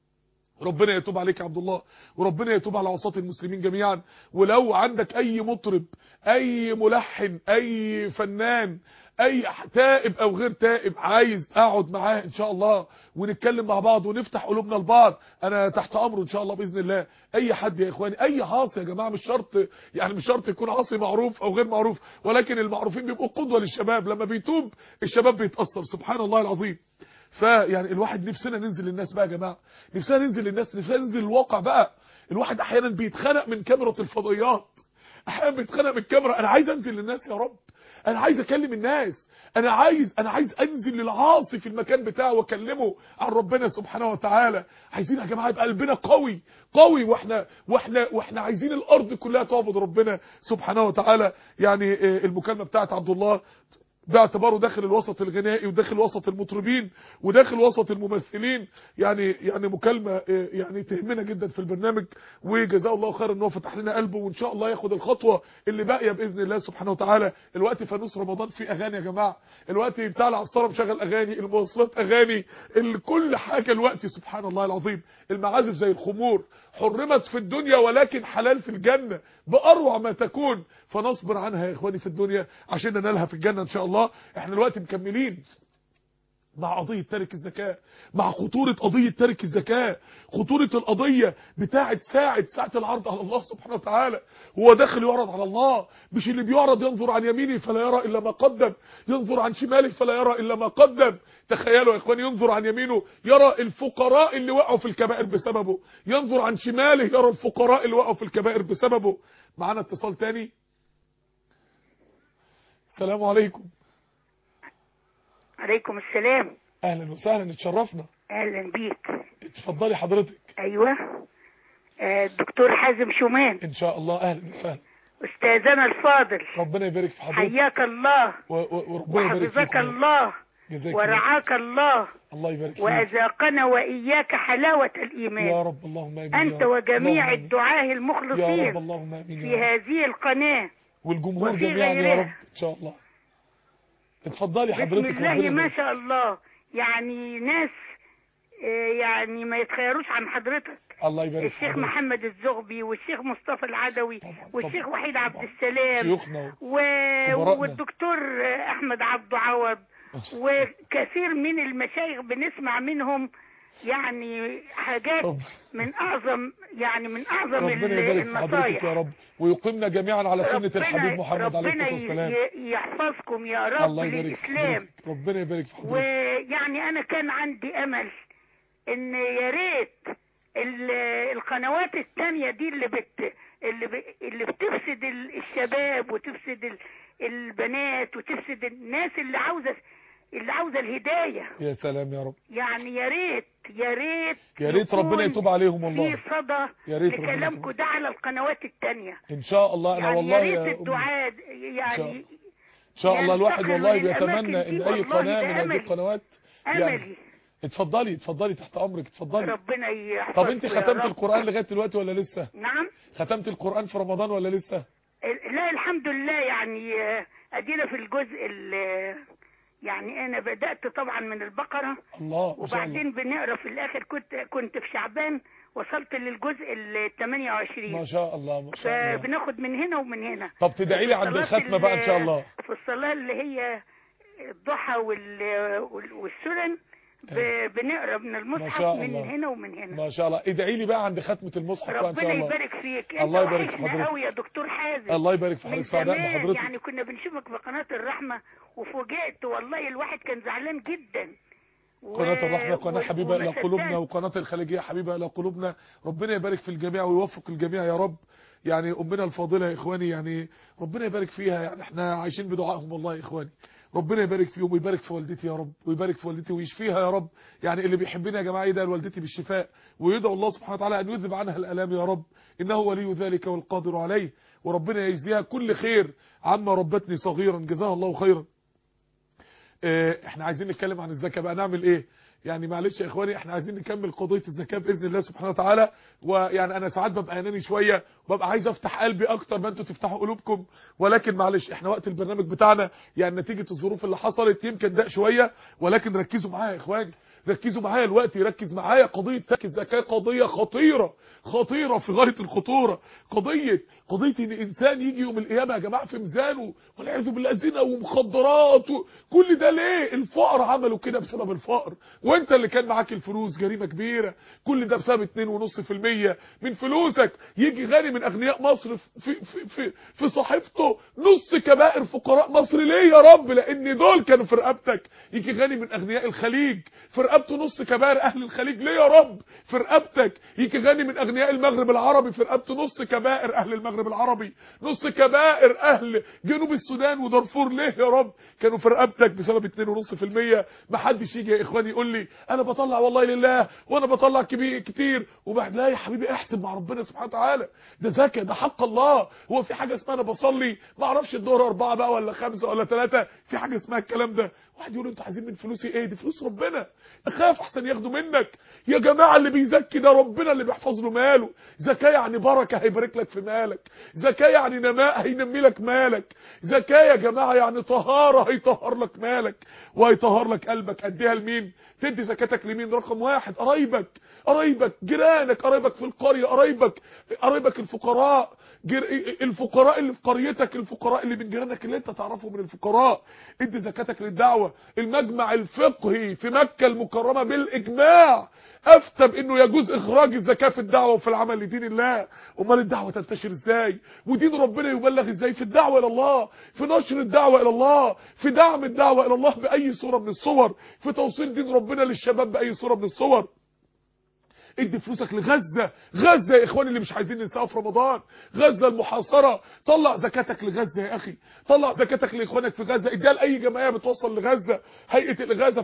ربنا يتوب عليك يا عبد الله، وربنا يتوب على عصاة المسلمين جميعا. ولو عندك اي مطرب، اي ملحن، اي فنان، اي تائب او غير تائب عايز اقعد معاه ان شاء الله ونتكلم مع بعض ونفتح قلوبنا لبعض، انا تحت امره ان شاء الله باذن الله. اي حد يا اخواني، اي عاصي يا جماعه، مش شرط يكون عاصي معروف او غير معروف، ولكن المعروفين بيبقوا قدوه للشباب. لما بيتوب الشباب بيتاثر. سبحان الله العظيم. فيعني الواحد نفسنا ننزل للناس بقى يا جماعه، نفسنا ننزل للناس، نفسنا ننزل الواقع بقى. الواحد احيانا بيتخنق من كاميرا الفضائيات، احيانا بيتخنق من الكاميرا. انا عايز انزل للناس يا رب، انا عايز اكلم الناس، انا عايز انزل للعاصي في المكان بتاعه واكلمه عن ربنا سبحانه وتعالى. عايزين يا جماعه يبقى قلبنا قوي واحنا عايزين الارض كلها تعبد ربنا سبحانه وتعالى. يعني المكالمه بتاعت عبد الله باعتباره داخل الوسط الغنائي وداخل وسط المطربين وداخل وسط الممثلين، يعني مكالمه يعني تهمنا جدا في البرنامج، وجزاه الله خير ان هو فتح لنا قلبه، وان شاء الله ياخد الخطوه اللي باقيه باذن الله سبحانه وتعالى. الوقت فانوس رمضان فيه اغاني يا جماعه، الوقت بتاع العصاره مشغل اغاني، المواصلات اغاني، كل حاجه الوقت. سبحان الله العظيم. المعازف زي الخمور حرمت في الدنيا ولكن حلال في الجنه باروع ما تكون، فنصبر عنها يا اخواني في الدنيا عشان ننالها في الجنه ان شاء الله. احنا دلوقتي مكملين مع قضية تارك الزكاة، مع خطورة قضية تارك الزكاة، خطورة القضية بتاعة ساعة العرض على الله سبحانه وتعالى. هو داخل يعرض على الله، مش اللي بيعرض ينظر عن يمينه فلا يرى إلا ما قدم، ينظر عن شماله فلا يرى إلا ما قدم. تخيلوا يا إخواني، ينظر عن يمينه يرى الفقراء اللي وقعوا في الكبائر بسببه، ينظر عن شماله يرى الفقراء اللي وقعوا في الكبائر بسببه. معانا اتصال تاني. السلام عليكم. عليكم السلام. اهلا وسهلا، اتشرفنا. اهلا بيك. اتفضلي حضرتك. ايوه، الدكتور حازم شومان. ان شاء الله. اهلا وسهلا استاذنا الفاضل، ربنا يبارك في حضرتك. حياك الله وربنا يبارك فيك وحفظك الله ورعاك الله يبارك فيك، واذاقنا واياك حلاوه الايمان يا رب. اللهم امين. انت وجميع الدعاة المخلصين يا رب. اللهم امين في هذه القناه والجمهور جميعا يا رب ان شاء الله. اتفضلي حضرتك. بسم الله ما شاء الله. يعني ناس يعني ما يتخيروش عن حضرتك. الله يبارك فيك. الشيخ محمد الزغبي والشيخ مصطفى العدوي والشيخ وحيد عبد السلام شيوخنا والدكتور احمد عبد عوض وكثير من المشايخ بنسمع منهم يعني حاجات من اعظم ربنا يبارك في حضرتك يا رب، ويقيمنا جميعا على سنة الحبيب محمد عليه الصلاة والسلام. ربنا يحفظكم يا رب. الله يبارك للإسلام. ربنا يبارك في حضرتك. ويعني انا كان عندي امل ان يا ريت القنوات التانية دي اللي بتفسد الشباب وتفسد البنات وتفسد الناس اللي عاوزة الهداية. يا سلام يا رب. يعني يا ريت يا ريت ربنا يتوب عليهم والله. في صدى يا ريت لكلامكم ده على القنوات التانية ان شاء الله. انا يعني والله يا ريت الدعاء يعني ان شاء الله الواحد والله للأماكن بيتمنى ان دي، اي والله قناة ده من هذه القنوات أملي. يعني اتفضلي تحت امرك، اتفضلي. ربنا يحفظك. طب انت ختمت القرآن لغاية دلوقتي ولا لسه؟ نعم. ختمت القرآن في رمضان ولا لسه؟ لا الحمد لله، يعني ادينا في الجزء يعني انا بدأت طبعا من البقرة الله ما شاء الله. وبعدين بنقرا في الاخر، كنت في شعبان وصلت للجزء 28 ما شاء الله ما شاء الله. فبناخد من هنا ومن هنا. طب تدعي لي عند الختمة بقى ان شاء الله. في الصلاة اللي هي الضحى والسنن بنقرا من المصحف من هنا ومن هنا. ما شاء الله. ادعي لي بقى عند ختمة المصحف بقى ان شاء الله. ربنا يبارك فيك. الله يبارك في حضرتك قوي يا دكتور حازم. الله يبارك في حضرتك. سعداء بحضرتك. يعني كنا بنشوفك في قناة الرحمة وفوجئت والله، الواحد كان زعلان جدا. قناة الرحمة قناة حبيبة إلى قلوبنا، وقناة الخليجية حبيبة إلى قلوبنا. ربنا يبارك في الجميع ويوفق الجميع يا رب. يعني أمنا الفاضلة يا إخواني، يعني ربنا يبارك فيها، يعني احنا عايشين بدعائهم والله يا إخواني. ربنا يبارك فيهم ويبارك في والدتي يا رب، ويبارك في والدتي ويشفيها يا رب. يعني اللي بيحبنا يا جماعة يدعي لوالدتي بالشفاء، ويدعو الله سبحانه وتعالى أن يذهب عنها الآلام يا رب، إنه ولي ذلك والقادر عليه. وربنا يجزيها كل خير عما ربتني صغيرا، جزاها الله خيرا. احنا عايزين نتكلم عن الزكاة بقى، نعمل ايه؟ يعني معلش يا اخواني، احنا عايزين نكمل قضية الزكاة بإذن الله سبحانه وتعالى. ويعني انا ساعات ببقى اناني شوية، وببقى عايز افتح قلبي اكتر ما انتوا تفتحوا قلوبكم، ولكن معلش احنا وقت البرنامج بتاعنا يعني نتيجة الظروف اللي حصلت يمكن ضاق شوية، ولكن ركزوا معايا يا اخواني، ركزوا معايا الوقت، ركز معايا. قضية الزكاة قضية خطيرة في غاية الخطورة. قضية ان انسان يجي يوم القيامة يا جماعة في ميزانه والعياذ بالله زنا ومخدرات كل ده ليه؟ الفقر عملوا كده بسبب الفقر، وانت اللي كان معاك الفلوس، جريمة كبيرة. كل ده بسبب 2.5% من فلوسك يجي غني من اغنياء مصر في صحيفته نص كبائر فقراء مصر. ليه يا رب؟ لان دول كانوا في رقبتك. يجي غني من اغنياء الخليج في رقبته نص كبائر اهل الخليج. ليه يا رب في رقبتك؟ يجي غني من اغنياء المغرب العربي في رقبته نص كبائر اهل المغرب العربي، نص كبائر اهل جنوب السودان ودارفور. ليه يا رب كانوا في رقبتك؟ بسبب 2.5%. محدش يجي يا اخواني يقول لي انا بطلع والله لله وانا بطلع كتير وبعد. لا يا حبيبي، احسب مع ربنا سبحانه وتعالى، ده زكاة، ده حق الله. هو في حاجه اسمها انا بصلي ما اعرفش الظهر 4 بقى ولا 5 ولا 3؟ في حاجه اسمها الكلام ده؟ واحد يقول انتوا عايزين من فلوسي ايه؟ دي فلوس ربنا، اخاف احسن ياخدوا منك. يا جماعه اللي بيزكي ده ربنا اللي بيحفظ له ماله. زكاه يعني بركه، هيبارك لك في مالك. زكاه يعني نماء، هينمي لك مالك. زكاه يا جماعه يعني طهاره، هيطهر لك مالك وهيطهر لك قلبك. اديها لمين؟ تدي زكاتك لمين؟ رقم 1 قرايبك، جيرانك، قرايبك في القريه، قرايبك الفقراء، الفقراء اللي في قريتك، الفقراء اللي من جيرانك اللي انت تعرفه من الفقراء. ادي زكاتك للدعوه. المجمع الفقهي في مكة المكرمة بالاجماع افتى بانه يجوز اخراج الزكاة في الدعوة وفي العمل لدين الله. امال الدعوة تنتشر ازاي؟ ودين ربنا يبلغ ازاي؟ في الدعوة الى الله، في نشر الدعوة الى الله، في دعم الدعوة الى الله باي صورة من الصور، في توصيل دين ربنا للشباب باي صورة من الصور. ادي فلوسك غزة يا اخواني اللي مش عايزين ننساها في رمضان. غزة المحاصرة، طلع زكاتك لغزة يا اخي، طلع زكاتك لاخوانك في غزة. اديها لاي جمعيه بتوصل لغزة، هيئة الإغاثة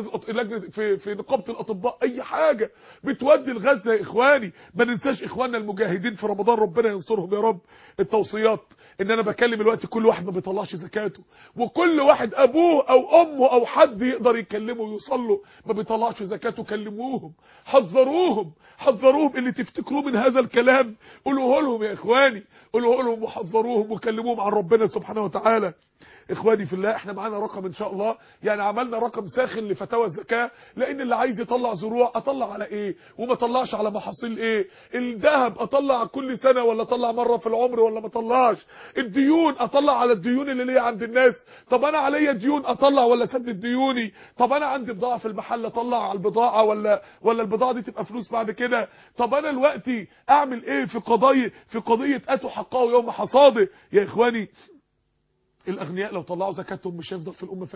في نقابة الاطباء، اي حاجة بتودي لغزة يا اخواني. ما ننساش اخواننا المجاهدين في رمضان، ربنا ينصرهم يا رب. التوصيات ان انا بكلم الوقت كل واحد ما بيطلعش زكاته، وكل واحد ابوه او امه او حد يقدر يكلمه ويوصل له ما بيطلعش زكاته، كلموهم، حذروهم اللي تفتكروه من هذا الكلام قولوه لهم يا اخواني، قولوه لهم وحذروهم وكلموهم عن ربنا سبحانه وتعالى. اخواني في الله، احنا معانا رقم ان شاء الله، يعني عملنا رقم ساخن لفتاوى الزكاة، لان اللي عايز يطلع زروع اطلع على ايه وما طلعش على محاصيل ايه؟ الذهب اطلع كل سنة ولا اطلع مرة في العمر ولا ما اطلعش؟ الديون اطلع على الديون اللي ليا عند الناس، طب انا عليا ديون اطلع ولا اسدد ديوني؟ طب انا عندي بضاعة في المحل اطلع على البضاعة ولا البضاعة دي تبقى فلوس بعد كده؟ طب انا دلوقتي اعمل ايه في قضية اتوا حقه يوم حصاده؟ يا اخواني، الاغنياء لو طلعوا زكاتهم مش هيفضل في الامه فقير،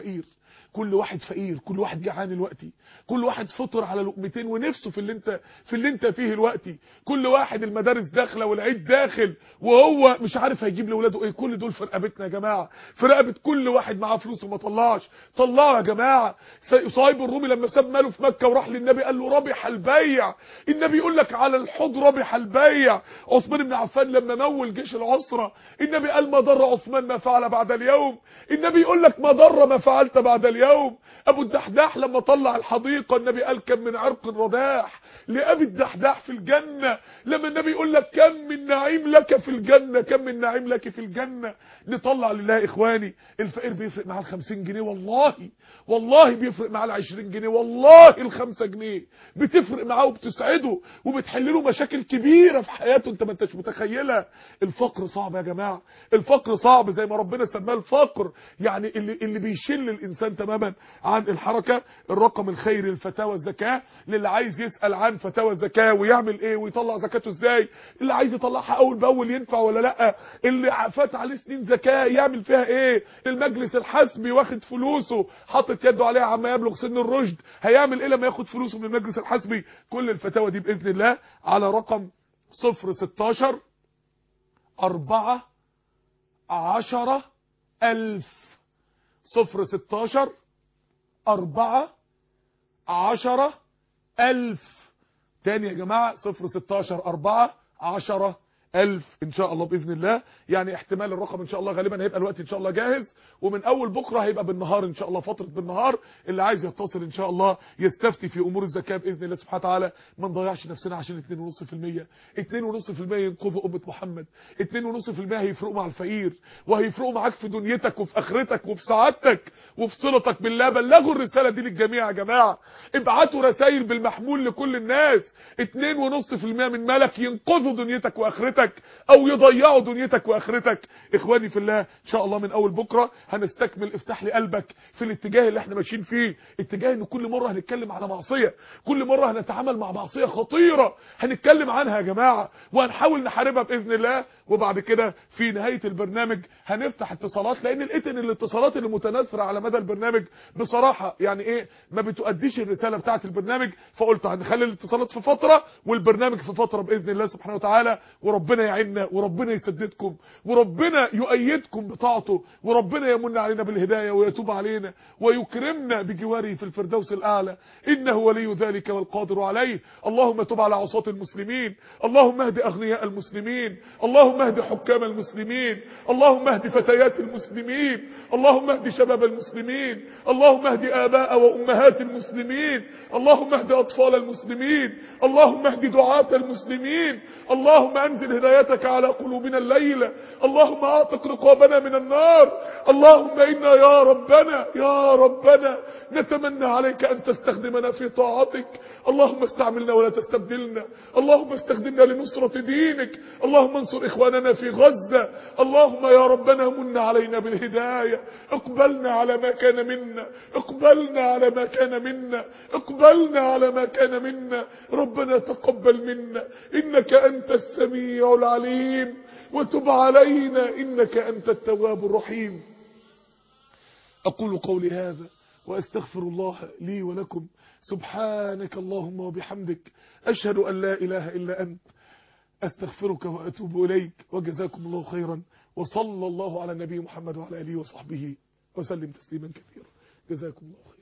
كل واحد فقير، كل واحد جعان دلوقتي، كل واحد فطر على لقمتين ونفسه في اللي انت فيه دلوقتي، كل واحد المدارس داخله والعيد داخل وهو مش عارف هيجيب لاولاده ايه. كل دول في رقبتنا يا جماعه، في رقبه كل واحد معاه فلوس وما طلعش. طلعوا يا جماعه. صهيب الرومي لما ساب ماله في مكه وراح للنبي قال له ربح البيع. النبي يقول لك على الحوض ربح البيع. عثمان بن عفان لما مول جيش العسره النبي قال ما ضر عثمان ما فعل بعد اليوم. النبي يقول لك ما ضر ما فعلت بعد اليوم. ابو الدحداح لما طلع الحديقه النبي قال كم من عرق رداح لابي الدحداح في الجنه. لما النبي يقول لك كم من نعيم لك في الجنه، كم من نعيم لك في الجنه. نطلع لله اخواني. الفقير بيفرق معاه ال50 جنيه، والله بيفرق معاه ال20 جنيه، والله ال5 جنيه بتفرق معاه وبتسعده وبتحل له مشاكل كبيره في حياته انت ما انتش متخيلها. الفقر صعب يا جماعه، الفقر صعب زي ما ربنا سماه الفقر، يعني اللي بيشل الانسان تماما عن الحركه. الرقم الخيري للفتاوى الزكاه للي عايز يسال عن فتاوى الزكاه ويعمل ايه ويطلع زكاته ازاي، اللي عايز يطلعها اول باول ينفع ولا لا، اللي فات عليه سنين زكاه يعمل فيها ايه، المجلس الحسبي واخد فلوسه حاطط يده عليها عما يبلغ سن الرشد هيعمل ايه لما ياخد فلوسه من المجلس الحسبي. كل الفتاوى دي باذن الله على رقم 016 4 10 1000 016 4 10 1000. تاني يا جماعة 016 4 10 1000 ان شاء الله باذن الله. يعني احتمال الرقم ان شاء الله غالبا هيبقى الوقت ان شاء الله جاهز، ومن اول بكره هيبقى بالنهار ان شاء الله، فتره بالنهار. اللي عايز يتصل ان شاء الله يستفتي في امور الزكاه باذن الله سبحانه وتعالى. ما نضيعش نفسنا عشان 2.5%. 2.5% ينقذوا امه محمد، 2.5% هيفرقوا مع الفقير وهيفرقوا معاك في دنيتك وفي اخرتك وفي سعادتك وفي صلتك بالله. بلغوا الرساله دي للجميع يا جماعه، ابعتوا رسائل بالمحمول لكل الناس. 2.5% من مالك ينقذوا دنيتك واخرتك او يضيعوا دنيتك واخرتك. اخواني في الله ان شاء الله من اول بكره هنستكمل افتح لي قلبك في الاتجاه اللي احنا ماشيين فيه، اتجاه ان كل مره هنتكلم على معصيه، كل مره هنتعامل مع معصيه خطيره هنتكلم عنها يا جماعه وهنحاول نحاربها باذن الله. وبعد كده في نهايه البرنامج هنفتح اتصالات، لان لقيت ان الاتصالات اللي متناثره على مدى البرنامج بصراحه يعني ايه ما بتؤديش الرساله بتاعه البرنامج، فقلت هنخلي الاتصالات في فتره والبرنامج في فتره باذن الله سبحانه وتعالى. وربنا يعيننا وربنا يسددكم وربنا يؤيدكم بطاعته وربنا يمن علينا بالهدايه ويتوب علينا ويكرمنا بجواره في الفردوس الاعلى، انه ولي ذلك والقادر عليه. اللهم تب على عصاة المسلمين، اللهم اهد اغنياء المسلمين، اللهم اهد حكام المسلمين، اللهم اهد فتيات المسلمين، اللهم اهد شباب المسلمين، اللهم اهد اباء وامهات المسلمين، اللهم اهد اطفال المسلمين، اللهم اهد دعاة المسلمين، اللهم انزل هدايتك على قلوبنا الليلة، اللهم اعتق رقابنا من النار. اللهم انا يا ربنا نتمنى عليك ان تستخدمنا في طاعتك. اللهم استعملنا ولا تستبدلنا، اللهم استخدمنا لنصرة دينك، اللهم انصر اخواننا في غزة. اللهم يا ربنا من علينا بالهداية، اقبلنا على ما كان منا، اقبلنا على ما كان منا، اقبلنا على ما كان منا. ربنا تقبل منا انك انت السميع العليم، وتب علينا انك انت التواب الرحيم. اقول قولي هذا واستغفر الله لي ولكم. سبحانك اللهم وبحمدك اشهد ان لا اله الا انت استغفرك واتوب اليك. وجزاكم الله خيرا، وصلى الله على النبي محمد وعلى اله وصحبه وسلم تسليما كثيرا. جزاكم الله خيرا.